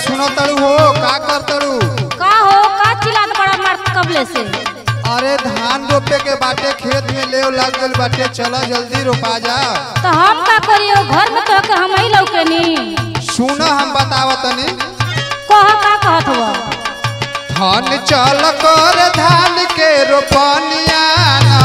सुनो तड़ू हो का कर तड़ू का हो का चिल्लात बड़ा मार कबले से। अरे धान रोपे के बाटे खेत में लेव लग गल बाटे चला जल्दी रोपा जा। तो हम का करियो घर में तो के हम ही लौके नी। सुना हम बतावत तनी कह का कहत हुआ धान चल कर धान के रोपनिया ना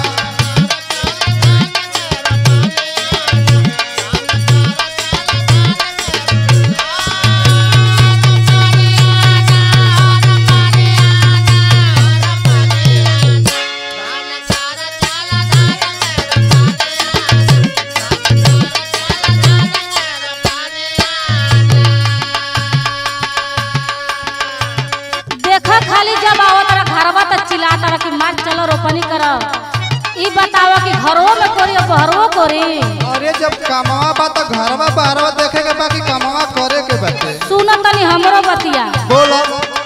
खाली जब आवत घरवा त चिल्लात कि मार चलो रोपनी करब। ई बतावा कि घरों में करी बहरो करी। अरे जब कमावा बा तो घरवा बाहरवा देखे के बाकी कमावा करे के बाटे। सुन तनी हमरो बतिया बोलो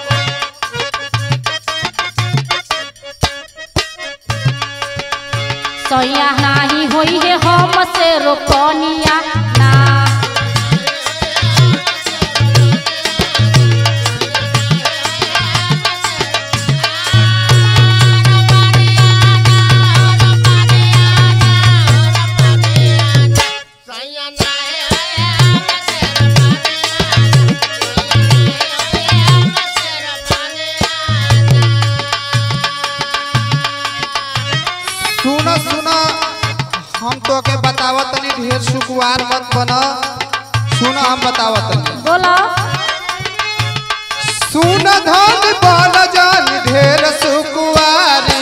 सैया नाही होई है हम से रोपनिया ना। सुना सुना हम तो के बतावत तनी ढेर सुकुवार मत बना। सुना हम बतावत तनी बोलो सुन धन बन जान ढेर सुकुवारी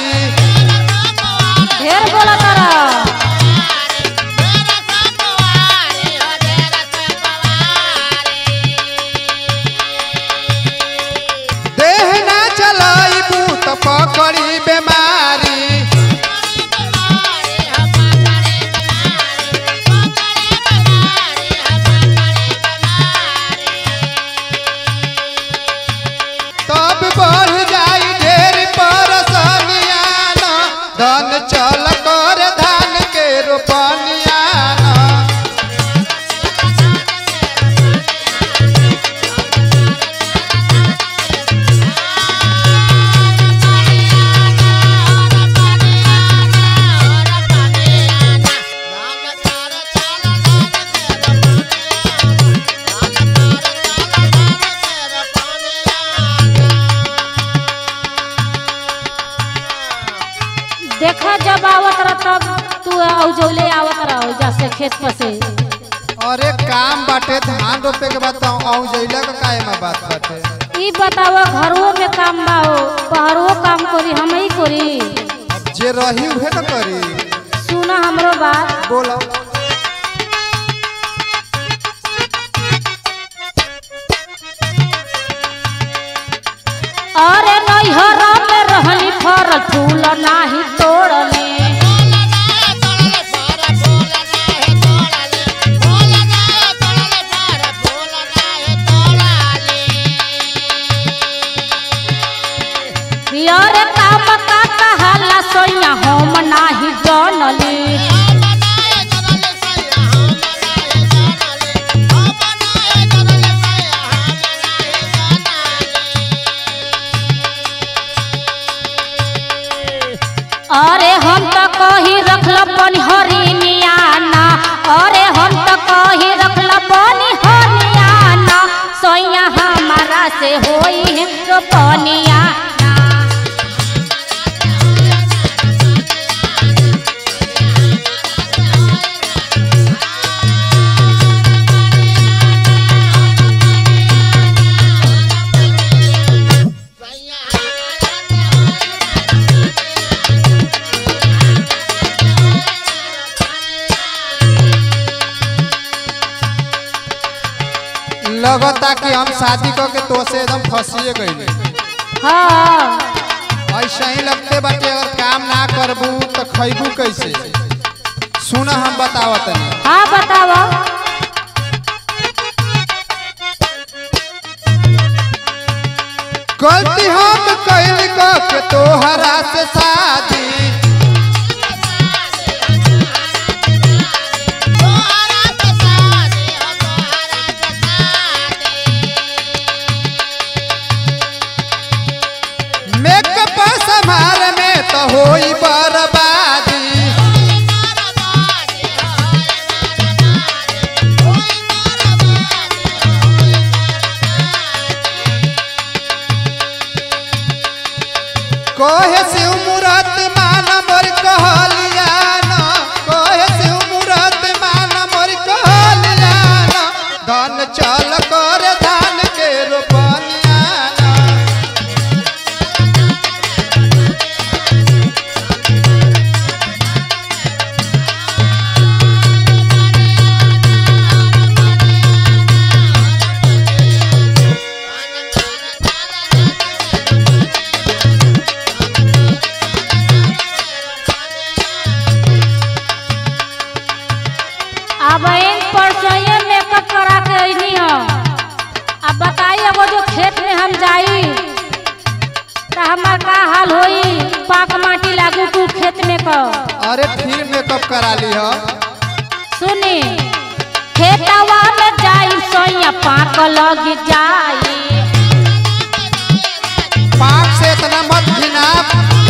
ढेर बोला तारा देह ना चलाई बूत पकड़ी बीमारी तब बढ़ जाई ढेर परसनिया ना धन चल कर धान के रोपनिया ना। देखा जब आवत रह तब तू औजौले आवत रह जैसे खेत पर से। अरे काम बाटे धान रोपे के बाद तो आऊ जइला का काहे में बात बाटे। ई बतावा घरों में काम बा हो बहरो काम करी हम ही करी। जे रही उहे न करी। सुना हमरो बात बोला अरे नैहरा में रहली फरल फूल नाही तोड़ले। अरे काम का कहाला सोया हम नाही जानली। अरे हम तो कही रखल बनिहरियाना अरे हम तो कही रखल बनिहरियाना सोया हमारा से होई है रोपनिया। लगता कि हम शादी करके तो से एकदम फंसिए गई। हाँ ऐसा ही लगते बाटे अगर काम ना करबू तो खैबू कैसे। सुना हम बतावत तनी हाँ बतावा गलती हम कैल के तोहरा से शादी मेकअप। अरे फिर मेकअप करा ली हो। सुनी खेतवा में जाई सोया पाक लग जाई। पाक से इतना मत घिना,